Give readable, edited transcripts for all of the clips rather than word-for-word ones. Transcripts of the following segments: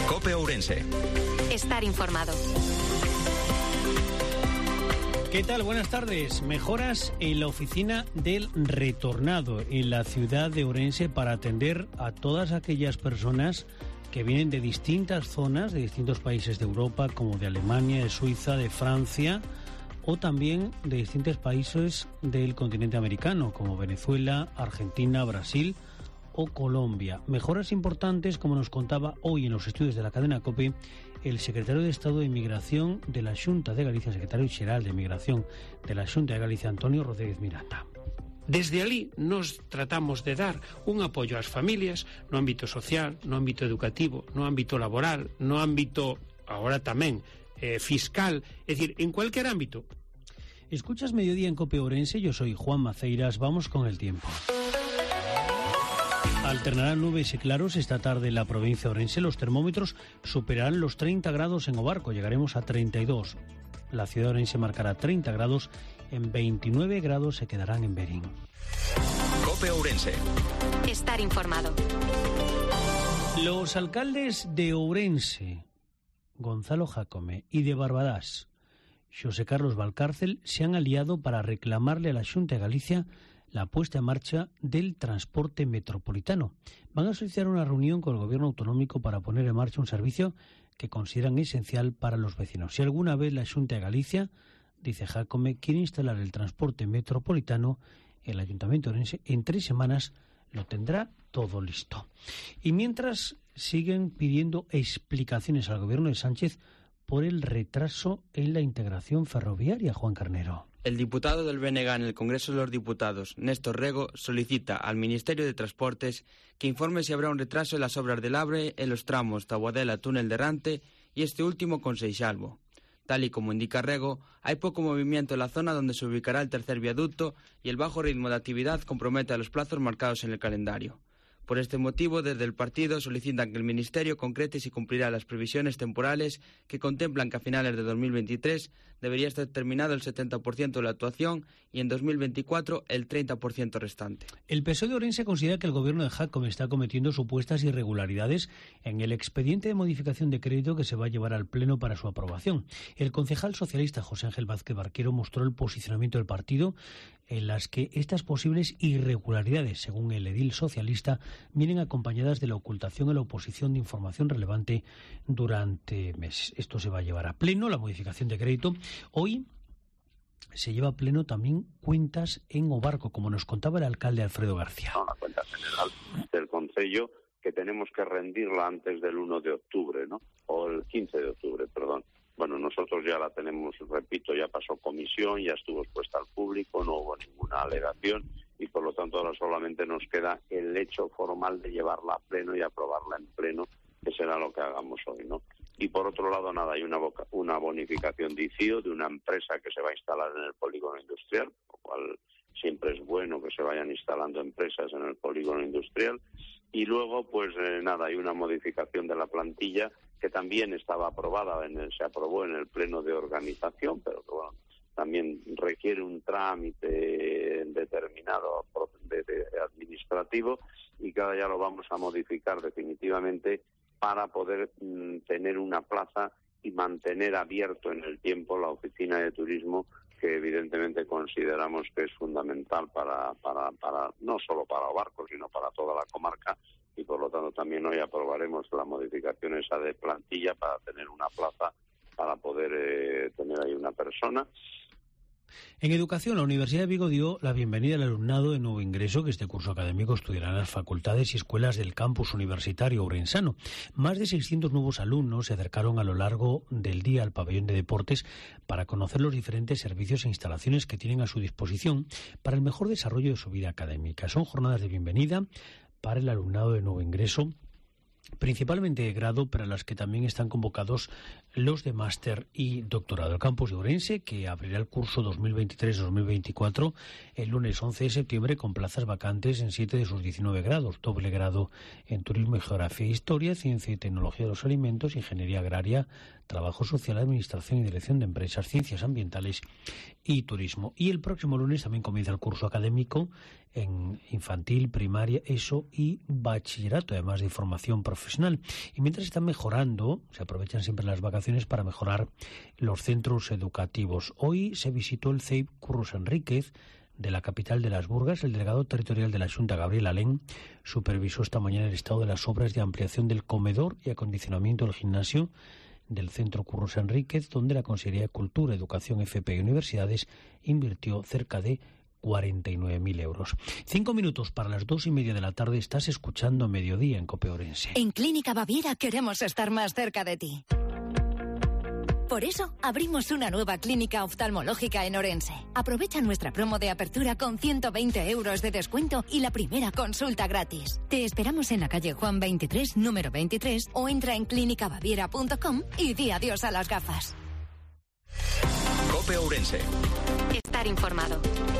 COPE Ourense. Estar informado. ¿Qué tal? Buenas tardes. Mejoras en la oficina del retornado en la ciudad de Ourense para atender a todas aquellas personas que vienen de distintas zonas, de distintos países de Europa, como de Alemania, de Suiza, de Francia, o también de distintos países del continente americano, como Venezuela, Argentina, Brasil o Colombia. Mejoras importantes, como nos contaba hoy en los estudios de la cadena COPE el secretario de Estado de Inmigración de la Xunta de Galicia, secretario xeral de Inmigración de la Xunta de Galicia, Antonio Rodríguez Miranda. Desde alí nos tratamos de dar un apoio ás familias no ámbito social, no ámbito educativo, no ámbito laboral, no ámbito, agora tamén, fiscal, é dicir, en cualquier ámbito. Escuchas Mediodía en COPE Ourense, yo soy Juan Maceiras, vamos con el tiempo. Alternarán nubes y claros esta tarde en la provincia de Ourense. Los termómetros superarán los 30 grados en Obarco, llegaremos a 32. La ciudad de Ourense marcará 30 grados, en 29 grados se quedarán en Berín. COPE Ourense. Estar informado. Los alcaldes de Ourense, Gonzalo Jácome, y de Barbadás, Xosé Carlos Valcárcel, se han aliado para reclamarle a la Xunta de Galicia la puesta en marcha del transporte metropolitano. Van a solicitar una reunión con el gobierno autonómico para poner en marcha un servicio que consideran esencial para los vecinos. Si alguna vez la Xunta de Galicia, dice Jácome, quiere instalar el transporte metropolitano, el Ayuntamiento de Ourense en 3 semanas lo tendrá todo listo. Y mientras siguen pidiendo explicaciones al gobierno de Sánchez por el retraso en la integración ferroviaria, Juan Carnero. El diputado del BNG en el Congreso de los Diputados, Néstor Rego, solicita al Ministerio de Transportes que informe si habrá un retraso en las obras del AVE en los tramos Taboadela-Túnel de Rante y este último con Seixalbo. Tal y como indica Rego, hay poco movimiento en la zona donde se ubicará el tercer viaducto y el bajo ritmo de actividad compromete a los plazos marcados en el calendario. Por este motivo, desde el partido solicitan que el Ministerio concrete si cumplirá las previsiones temporales que contemplan que a finales de 2023 debería estar terminado el 70% de la actuación y en 2024 el 30% restante. El PSOE de Ourense considera que el gobierno de Jácome está cometiendo supuestas irregularidades en el expediente de modificación de crédito que se va a llevar al Pleno para su aprobación. El concejal socialista José Ángel Vázquez Barquero mostró el posicionamiento del partido en las que estas posibles irregularidades, según el edil socialista, vienen acompañadas de la ocultación en la oposición de información relevante durante meses. Esto se va a llevar a pleno, la modificación de crédito. Hoy se lleva a pleno también cuentas en Obarco, como nos contaba el alcalde Alfredo García. La cuenta general del Concello, que tenemos que rendirla antes del 1 de octubre, ¿no? O el 15 de octubre, perdón. Bueno, nosotros ya la tenemos, repito, ya pasó comisión, ya estuvo expuesta al público, no hubo ninguna alegación y por lo tanto ahora solamente nos queda el hecho formal de llevarla a pleno y aprobarla en pleno, que será lo que hagamos hoy, ¿no? Y por otro lado, nada, hay una bonificación de ICIO de una empresa que se va a instalar en el polígono industrial, lo cual siempre es bueno que se vayan instalando empresas en el polígono industrial. Y luego, pues nada, hay una modificación de la plantilla que también estaba aprobada, se aprobó en el pleno de organización, pero que bueno, también requiere un trámite determinado de administrativo y que ahora ya lo vamos a modificar definitivamente para poder tener una plaza y mantener abierto en el tiempo la oficina de turismo, que evidentemente consideramos que es fundamental para no solo para Obarco, sino para toda la comarca, y por lo tanto también hoy aprobaremos la modificación esa de plantilla para tener una plaza, para poder tener ahí una persona. En educación, la Universidad de Vigo dio la bienvenida al alumnado de nuevo ingreso que este curso académico estudiará en las facultades y escuelas del campus universitario ourensano. Más de 600 nuevos alumnos se acercaron a lo largo del día al pabellón de deportes para conocer los diferentes servicios e instalaciones que tienen a su disposición para el mejor desarrollo de su vida académica. Son jornadas de bienvenida para el alumnado de nuevo ingreso, principalmente de grado, pero a las que también están convocados los de máster y doctorado. El campus de Ourense, que abrirá el curso 2023-2024 el lunes 11 de septiembre con plazas vacantes en 7 de sus 19 grados. Doble grado en Turismo y Geografía e Historia, Ciencia y Tecnología de los Alimentos, Ingeniería Agraria, Trabajo Social, Administración y Dirección de Empresas, Ciencias Ambientales y Turismo. Y el próximo lunes también comienza el curso académico en infantil, primaria, ESO y bachillerato, además de formación profesional. Y mientras están mejorando, se aprovechan siempre las vacaciones para mejorar los centros educativos. Hoy se visitó el CEIP Curros Enríquez de la capital de Las Burgas. El delegado territorial de la Xunta, Gabriel Alén, supervisó esta mañana el estado de las obras de ampliación del comedor y acondicionamiento del gimnasio del Centro Curros Enríquez, donde la Consejería de Cultura, Educación, FP y Universidades invirtió cerca de 49.000 euros. 5 minutos para las 2:30 de la tarde. Estás escuchando Mediodía en COPE Ourense. En Clínica Baviera queremos estar más cerca de ti. Por eso, abrimos una nueva clínica oftalmológica en Ourense. Aprovecha nuestra promo de apertura con 120 euros de descuento y la primera consulta gratis. Te esperamos en la calle Juan 23, número 23, o entra en clinicabaviera.com y di adiós a las gafas. COPE Ourense. Estar informado.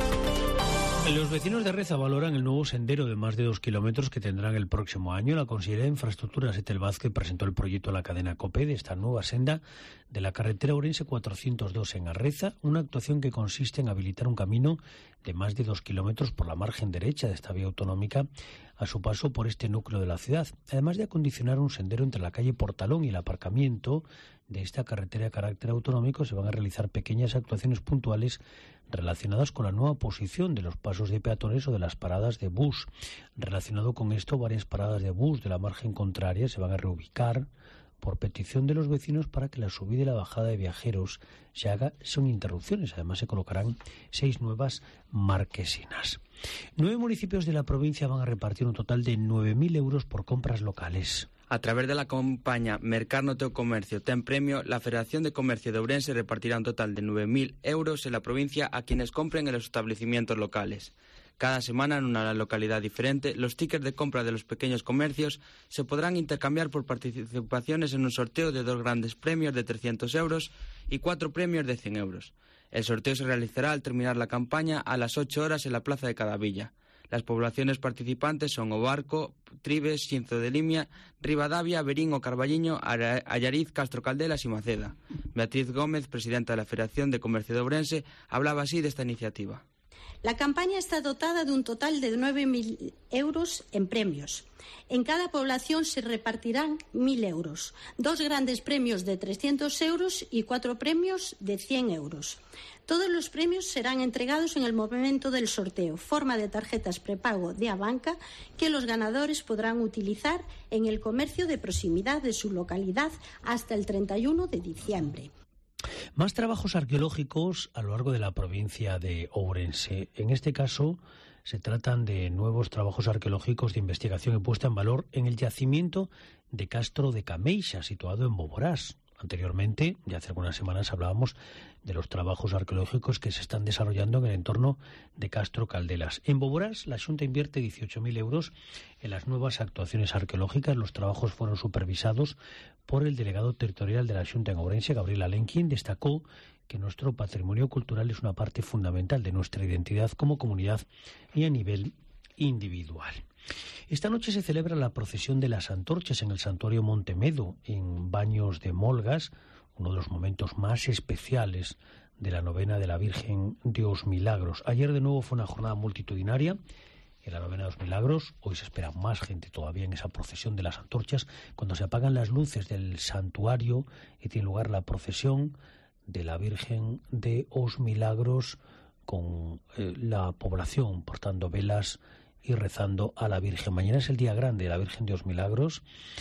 Los vecinos de Reza valoran el nuevo sendero de más de 2 kilómetros que tendrán el próximo año. La Consejería de Infraestructuras, Etel Vázquez, presentó el proyecto a la cadena COPE de esta nueva senda de la carretera Ourense 402 en Arreza, una actuación que consiste en habilitar un camino de más de 2 kilómetros por la margen derecha de esta vía autonómica a su paso por este núcleo de la ciudad, además de acondicionar un sendero entre la calle Portalón y el aparcamiento de esta carretera de carácter autonómico. Se van a realizar pequeñas actuaciones puntuales relacionadas con la nueva posición de los pasos de peatones o de las paradas de bus. Relacionado con esto, varias paradas de bus de la margen contraria se van a reubicar por petición de los vecinos para que la subida y la bajada de viajeros se haga sin interrupciones. Además, se colocarán 6 nuevas marquesinas. 9 municipios de la provincia van a repartir un total de 9.000 euros por compras locales. A través de la campaña Mercar no Teu Comercio ten premio, la Federación de Comercio de Ourense repartirá un total de 9.000 euros en la provincia a quienes compren en los establecimientos locales. Cada semana, en una localidad diferente, los tickets de compra de los pequeños comercios se podrán intercambiar por participaciones en un sorteo de 2 grandes premios de 300 euros y 4 premios de 100 euros. El sorteo se realizará al terminar la campaña a las 8 horas en la plaza de cada villa. Las poblaciones participantes son Obarco, Tribes, Xinzo de Limia, Ribadavia, Verín o Carballiño, Allariz, Castro Caldelas y Maceda. Beatriz Gómez, presidenta de la Federación de Comercio de Ourense, hablaba así de esta iniciativa. La campaña está dotada de un total de 9.000 euros en premios. En cada población se repartirán 1.000 euros, 2 grandes premios de 300 euros y 4 premios de 100 euros. Todos los premios serán entregados en el momento del sorteo, forma de tarjetas prepago de Abanca, que los ganadores podrán utilizar en el comercio de proximidad de su localidad hasta el 31 de diciembre. Más trabajos arqueológicos a lo largo de la provincia de Ourense. En este caso, se tratan de nuevos trabajos arqueológicos de investigación y puesta en valor en el yacimiento de Castro de Cameixa, situado en Boborás. Anteriormente, ya hace algunas semanas, hablábamos de los trabajos arqueológicos que se están desarrollando en el entorno de Castro Caldelas. En Boborás, la Xunta invierte 18.000 euros en las nuevas actuaciones arqueológicas. Los trabajos fueron supervisados por el delegado territorial de la Xunta en Ourense, Gabriel Alén, quien destacó que nuestro patrimonio cultural es una parte fundamental de nuestra identidad como comunidad y a nivel individual. Esta noche se celebra la procesión de las antorchas en el Santuario Montemedo, en Baños de Molgas, uno de los momentos más especiales de la novena de la Virgen de los Milagros. Ayer de nuevo fue una jornada multitudinaria en la novena de los Milagros. Hoy se espera más gente todavía en esa procesión de las antorchas, cuando se apagan las luces del santuario y tiene lugar la procesión de la Virgen de los Milagros con la población portando velas y rezando a la Virgen. Mañana es el día grande de la Virgen de los Milagros,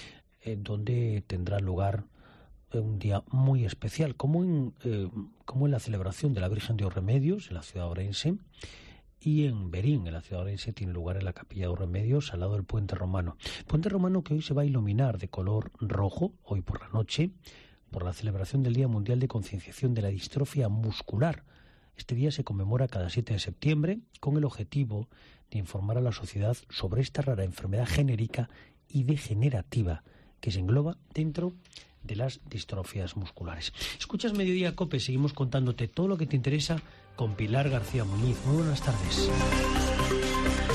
donde tendrá lugar un día muy especial, como en la celebración de la Virgen de los Remedios en la ciudad de Ourense, y en Verín, en la ciudad de Ourense, tiene lugar en la Capilla de los Remedios, al lado del Puente Romano. Puente Romano que hoy se va a iluminar de color rojo, hoy por la noche, por la celebración del Día Mundial de Concienciación de la Distrofia Muscular. Este día se conmemora cada 7 de septiembre con el objetivo de informar a la sociedad sobre esta rara enfermedad genérica y degenerativa que se engloba dentro de las distrofias musculares. Escuchas Mediodía Cope, seguimos contándote todo lo que te interesa con Pilar García Muñiz. Muy buenas tardes.